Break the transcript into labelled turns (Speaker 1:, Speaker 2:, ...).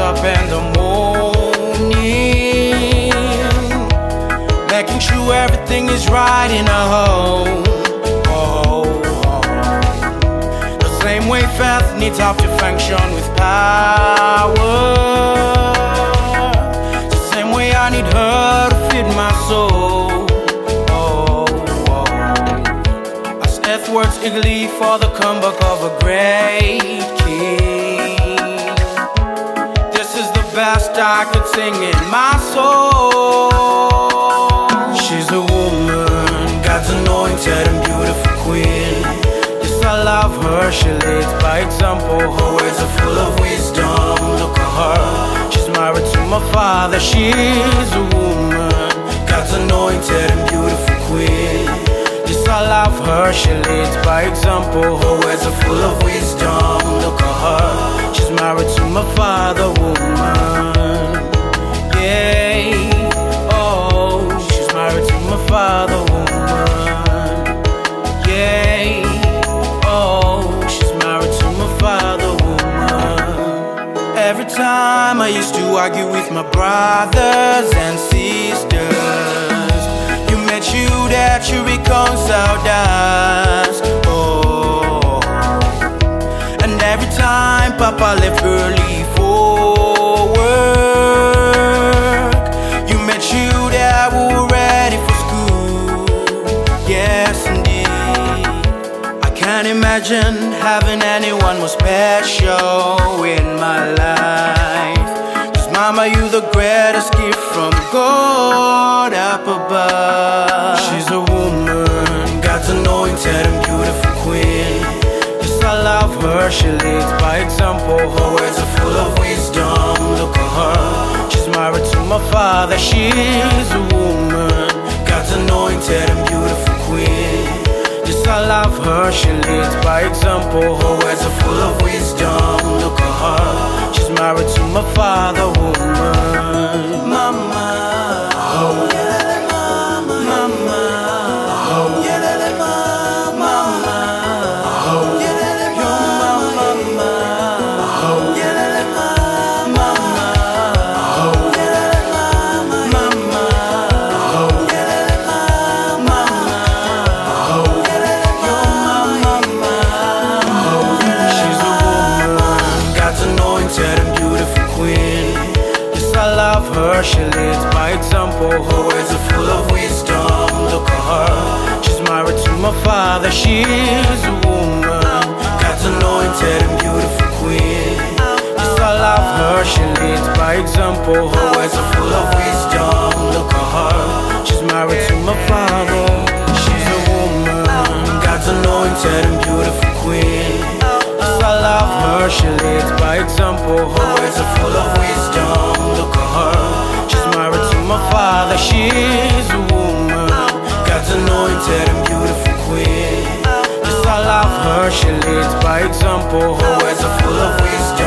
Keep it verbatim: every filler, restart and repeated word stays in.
Speaker 1: up in the morning, making sure everything is right in her home. Oh, oh. The same way faith needs help to function with power, the same way I need her to feed my soul. Oh, oh. As earth works eagerly for the comeback of a great king, this is the best I could sing in my soul. She's a woman, God's anointed and beautiful queen. Yes, I love her, she leads by example. Her words are full of wisdom, look at her. She's married to my father. She's a woman, God's anointed and beautiful queen. Yes, I love her, she leads by example. Her words are full of wisdom, look at her. She's married to my father, woman. Yeah, oh, she's married to my father, woman. Yeah, oh, she's married to my father, woman. Every time I used to argue with my brothers and sisters, you made sure that you reconciled us. Oh, and every time Papa left early for work, you made sure that we were ready for school. Yes, indeed. I can't imagine having anyone more special in my life. 'Cause Mama, you the greatest gift from God up above. She's a woman, God's anointed and beautiful queen. Yes, I love her, she leads by example. Her words are full of wisdom, look at her. She's married to my father. She's a woman, God's anointed and beautiful queen. Yes, I love her, she leads by example. Her words are full of wisdom, look at her. She's married to my father, woman. Mama, oh yeah, mama, mama, oh yeah, mama, oh yeah, mama, mama, oh yeah, mama, oh yeah, mama, oh yeah, mama, oh yeah. She's a woman, God's anointed and beautiful queen. Yes, I love her, she leads by example. Her words are full of wisdom, look at her. She's married to my father. She's a woman, God's anointed and beautiful queen. Yes, I love her, she leads by example. Her words are full of wisdom, look at her. She's married to my father. She's a woman, God's anointed and beautiful queen. Yes, I love her, she leads by example. Her words are full of wisdom, look at her. She's married to my father. She's a woman, God's anointed and beautiful queen. Yes, I love her, she leads by example. Her words are full of wisdom.